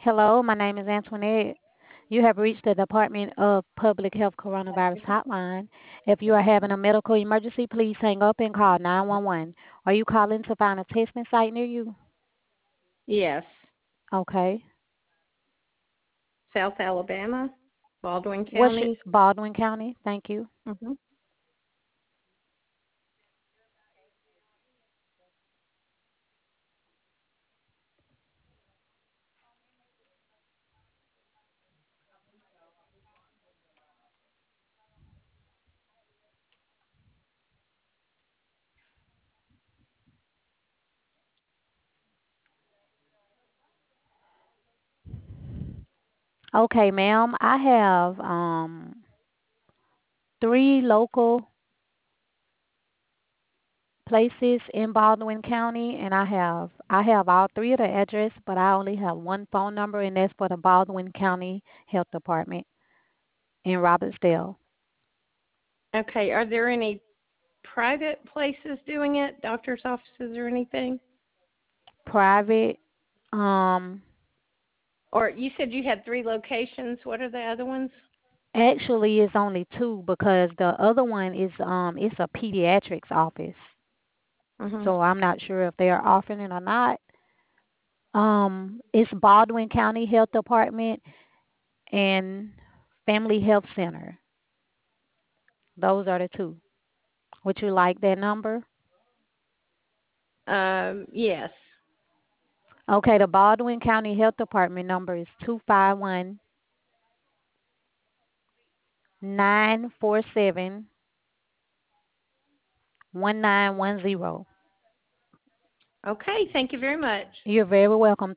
Hello, my name is Antoinette. You have reached the Department of Public Health Coronavirus Hotline. If you are having a medical emergency, please hang up and call 911. Are you calling to find a testing site near you? Yes, Okay. South Alabama, Baldwin What's your County. Baldwin County? Thank you. hmm Okay, ma'am. I have three local places in Baldwin County, and I have all three of the address, but I only have one phone number, and that's for the Baldwin County Health Department in Robertsdale. Okay, are there any private places doing it, doctor's offices or anything? Private. Um, Or you said you had three locations. What are the other ones? Actually, it's only two because the other one is it's a pediatrics office, hmm so I'm not sure if they are offering it or not. It's Baldwin County Health Department and Family Health Center. Those are the two. Would you like that number? Yes. Okay, the Baldwin County Health Department number is 251-947-1910. Okay, thank you very much. You're very welcome.